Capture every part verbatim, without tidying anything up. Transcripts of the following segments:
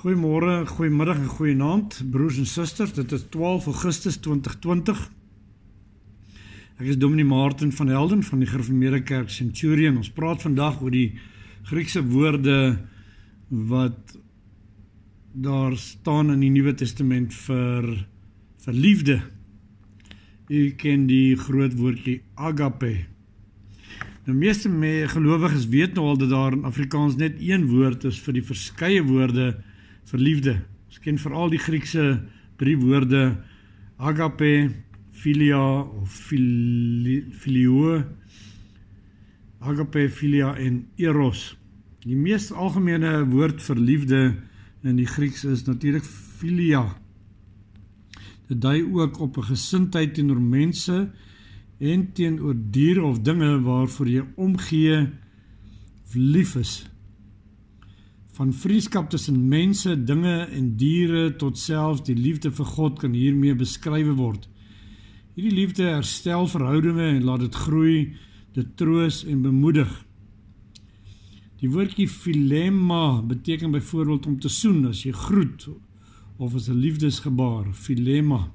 Goeiemôre, goeiemiddag en goeienaand, broers en susters. Dit is twaalf Augustus twintig twintig. Ek is Dominee Martin van Helden van die Gereformeerde Kerk Centurion. Ons praat vandag oor die Griekse woorde wat daar staan in die Nuwe Testament vir, vir liefde. U ken die groot woordjie agape. Nou, meeste gelowiges weet nou al dat daar in Afrikaans net een woord is vir die verskeie woorde vir liefde. Ons ken veral die Griekse drie woorde agape, philia of philio, agape, philia en eros. Die meest algemene woord vir liefde in die Grieks is natuurlik philia. Dit dui ook op 'n gesindheid teenoor mense en teenoor diere of dinge waarvoor jy omgee of lief is. Van vriendskap tussen mense, dinge en diere tot selfs die liefde vir God kan hiermee beskryf word. Hierdie liefde herstel verhoudinge en laat dit groei, dit troos en bemoedig. Die woordjie philema beteken byvoorbeeld om te soen as jy groet of as 'n liefdesgebaar, philema.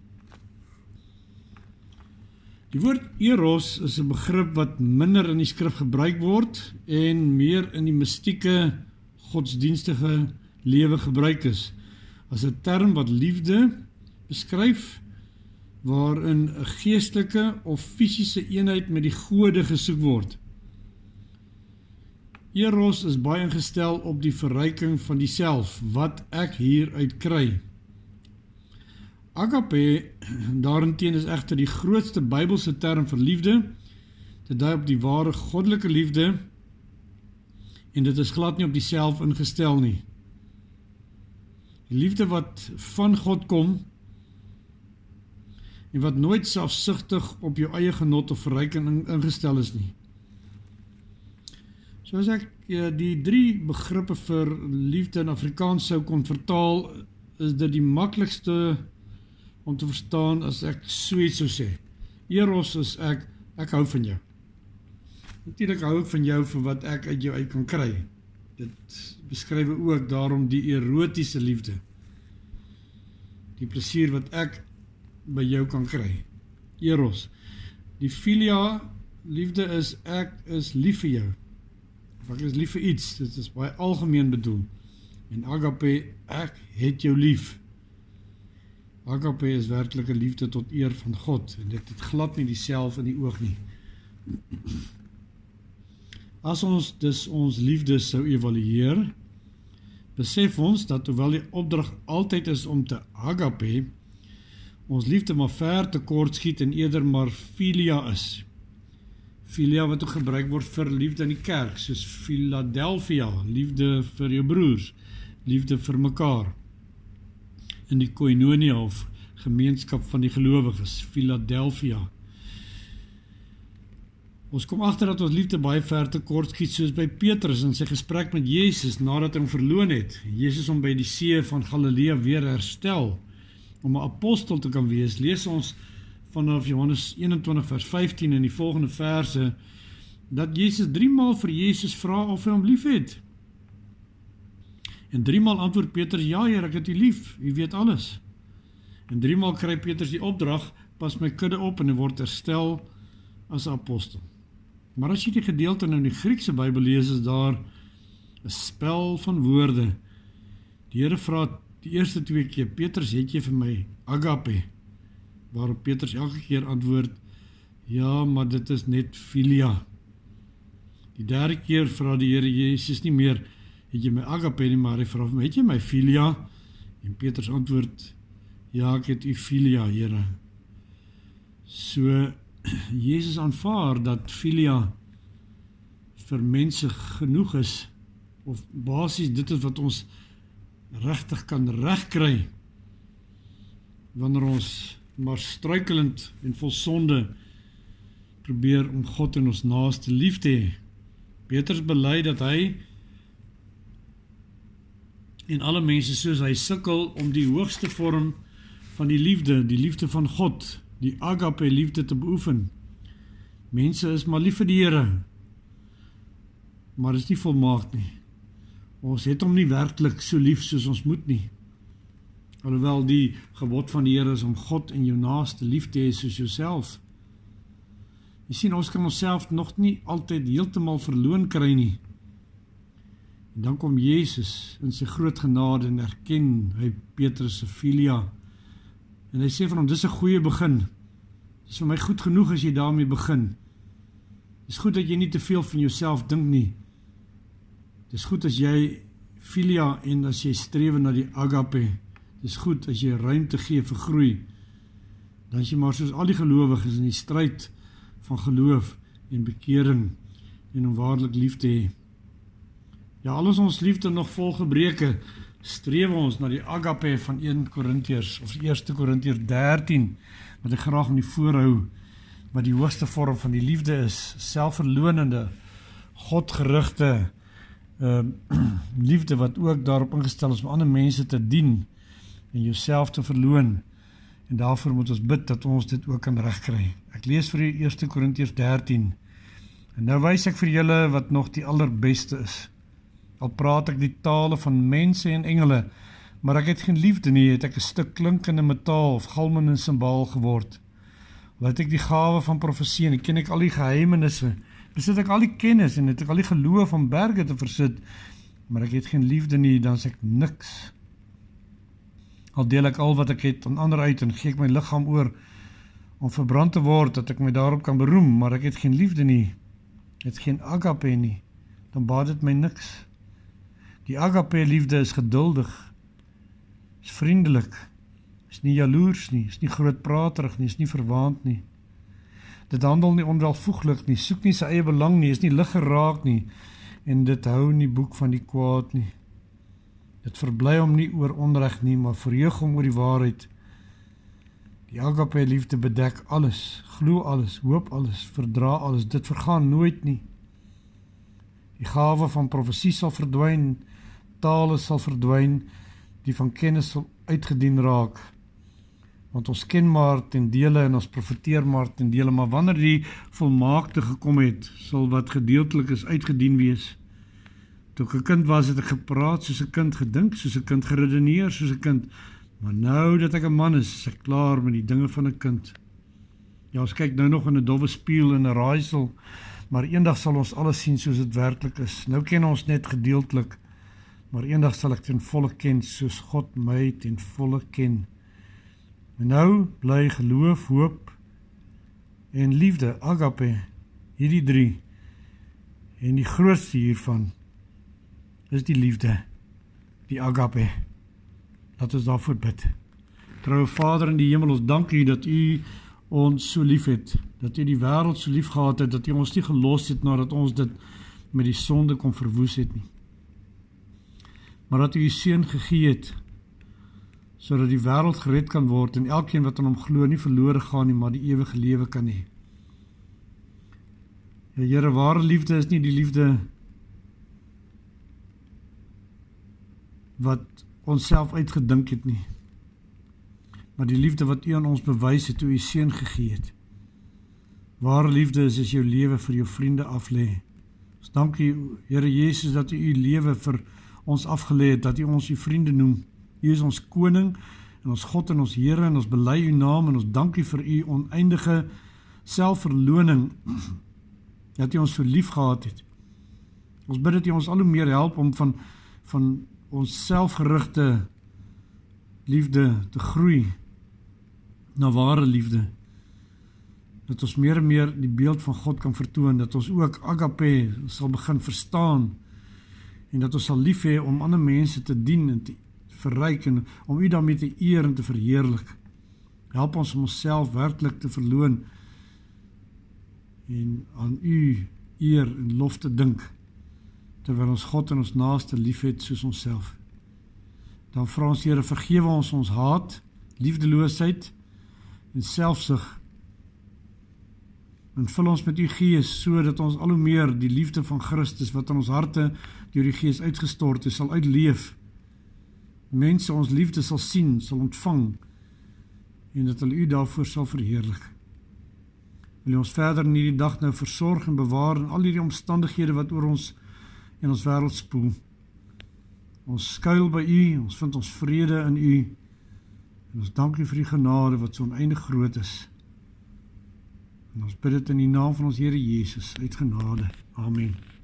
Die woord eros is 'n begrip wat minder in die skrif gebruik word en meer in die mystieke godsdienstige lewe gebruik is, as 'n term wat liefde beskryf, waarin 'n geestelike of fisiese eenheid met die gode gesoek word. Eros is baie ingestel op die verryking van die self, wat ek hieruit kry. Agape, daarenteen is egter die grootste Bybelse term vir liefde, dit dui op die ware goddelike liefde, en dit is glad nie op die self ingestel nie. Die liefde wat van God kom, en wat nooit selfsugtig op jou eie genot of verryking ingestel is nie. So as ek die drie begrippe vir liefde in Afrikaans sou kon vertaal, is dit die maklikste om te verstaan as ek so iets sou sê. Eros is ek, ek hou van jou. Natuurlik hou ek van jou vir wat ek uit jou uit kan kry. Dit beskryf ook daarom die erotiese liefde. Die plesier wat ek by jou kan kry. Eros. Die philia liefde is ek is lief vir jou. Of ek is lief vir iets. Dit is baie algemeen bedoel. En agape, ek het jou lief. Agape is werklike liefde tot eer van God. En dit het glad nie die self in die oog nie. As ons dus ons liefde sou evalueer, besef ons dat hoewel die opdrag altyd is om te agape, ons liefde maar ver te kort skiet en eerder maar philia is. Philia wat ook gebruik word vir liefde in die kerk, soos Philadelphia, liefde vir jou broers, liefde vir mekaar. In die koinonia of gemeenskap van die gelowiges, Philadelphia. Ons kom agter dat ons liefde baie ver te kort skiet, soos by Petrus in sy gesprek met Jezus, nadat hy hom verloon het. Jezus hom by die see van Galilea weer herstel, om 'n apostel te kan wees. Lees ons vanaf Johannes eenentwintig vers vyftien in die volgende verse, dat Jezus driemaal vir Jezus vra of hy hom lief het. En driemaal antwoord Petrus, ja Heer, ek het u lief, u weet alles. En driemaal kry Petrus die opdrag, pas my kudde op en hy word herstel as apostel. Maar as jy die gedeelte in die Griekse Bybel lees, is daar 'n spel van woorde. Die Here vra die eerste twee keer, Petrus, het jy vir my agape? Waarop Petrus elke keer antwoord, ja, maar dit is net philia. Die derde keer vra die Here Jezus nie meer, het jy my agape nie, maar hy vra vir my, het jy my philia? En Petrus antwoord, ja, ek het u philia, Here. So, Jezus aanvaar dat philia vir mense genoeg is, of basies dit is wat ons regtig kan regkry, wanneer ons maar struikelend en vol sonde probeer om God en ons naaste lief te hê. Petrus bely dat hy en alle mense soos hy sukkel om die hoogste vorm van die liefde, die liefde van God, die agape liefde te beoefen. Mense is maar lief vir die Here, maar is nie volmaak nie. Ons het hom nie werklik so lief soos ons moet nie. Alhoewel die gebod van die Here is om God en jou naaste lief te hê soos jouself. Jy sien, ons kan onsself nog nie altyd heeltemal verloon kry nie. En dan kom Jesus in sy groot genade en erken hy Petrus se filia. En hy sê van hom, dis 'n goeie begin. Dis vir my goed genoeg as jy daarmee begin. Dis goed dat jy nie te veel van jouself dink nie. Dis goed as jy filia en as jy streef na die agape. Dis goed as jy ruimte gee vir groei. Dan is jy maar soos al die gelowiges in die stryd van geloof en bekering en om waarlik lief te hê. Ja, al is ons liefde nog vol gebreke, streef ons na die agape van Eerste Korintiërs of Eerste Korintiërs dertien, wat ek graag in die voorhou, wat die hoogste vorm van die liefde is, selfverlonende, godgerigte uh, liefde wat ook daarop ingestel is om ander mense te dien en jouself te verloon. En daarvoor moet ons bid dat ons dit ook kan regkry. Ek lees vir u Eerste Korintiërs dertien. En nou wys ek vir julle wat nog die allerbeste is. Al praat ek die tale van mense en engele, maar ek het geen liefde nie, het ek 'n stuk klinkende metaal of galmende simbaal geword. Al het ek die gawe van profesie en ek ken ek al die geheimenisse, besit ek al die kennis en het ek al die geloof om berge te versit, maar ek het geen liefde nie, dan is ek niks. Al deel ek al wat ek het aan ander uit en gee ek my liggaam oor om verbrand te word, dat ek my daarop kan beroem, maar ek het geen liefde nie, het geen agape nie, dan baat dit my niks. Die agape liefde is geduldig, is vriendelik, is nie jaloers nie, is nie grootpraterig nie, is nie verwaand nie. Dit handel nie onwelvoeglik nie, soek nie sy eie belang nie, is nie lig geraak nie, en dit hou nie boek van die kwaad nie. Dit verbly hom nie oor onreg nie, maar verheug hom oor die waarheid. Die agape liefde bedek alles, glo alles, hoop alles, verdra alles, dit vergaan nooit nie. Die gawe van profesie sal verdwyn, tale sal verdwyn, die van kennis sal uitgedien raak. Want ons ken maar ten dele en ons profeteer maar ten dele, maar wanneer die volmaakte gekom het, sal wat gedeeltelik is uitgedien wees. Toe ek 'n kind was, het ek gepraat soos 'n kind, gedink soos 'n kind, geredeneer soos 'n kind, maar nou dat ek 'n man is, is ek klaar met die dinge van 'n kind. Ja, ons kyk nou nog in 'n dowwe spieël en 'n raaisel, maar eendag sal ons alles sien soos dit werklik is. Nou ken ons net gedeeltelik, maar eendag sal ek ten volle ken, soos God my ten volle ken. En nou bly geloof, hoop en liefde, agape, hierdie drie. En die grootste hiervan is die liefde, die agape. Laat ons daarvoor bid. Trouwe Vader in die hemel, ons dank U dat U ons so lief het, dat U die wêreld so lief gehad het, dat U ons nie gelos het nadat ons dit met die sonde kon verwoes het nie. Maar dat U U seun gegee het, sodat die wêreld gered kan word en elkeen wat aan hom glo nie verlore gaan nie, maar die ewige lewe kan hê. Ja, Here, ware liefde is nie die liefde wat ons self uitgedink het nie, maar die liefde wat U aan ons bewys het toe U seun gegee het. Ware liefde is as jou lewe vir jou vriende aflê. Ons dank U, Here Jesus, dat U U lewe vir ons afgelê het, dat U ons U vriende noem. U is ons koning en ons God en ons Here en ons bely U naam en ons dank U vir U oneindige selfverloning dat U ons so lief gehad het. Ons bid dat U ons al hoe meer help om van, van ons selfgerigte liefde te groei na ware liefde. Dat ons meer en meer die beeld van God kan vertoon, dat ons ook agape sal begin verstaan en dat ons sal lief hê om ander mense te dien en te verryk en om U daarmee te eer en te verheerlik. Help ons om onsself werklik te verloon en aan U eer en lof te dink, terwyl ons God en ons naaste lief het soos onsself. Dan vra ons, Here, vergewe ons ons haat, liefdeloosheid en selfsug, en vul ons met U Gees, so dat ons al hoe meer die liefde van Christus, wat in ons harte deur die Gees uitgestort is, sal uitleef. Mense ons liefde sal sien, sal ontvang, en dat hulle U daarvoor sal verheerlik. Wil U ons verder in hierdie dag nou versorg en bewaar in al hierdie omstandighede wat oor ons en ons wêreld spoel. Ons skuil by U, ons vind ons vrede in U. En ons dank U vir die genade wat so oneindig groot is. En ons bid dit in die naam van ons Here Jesus, uit genade. Amen.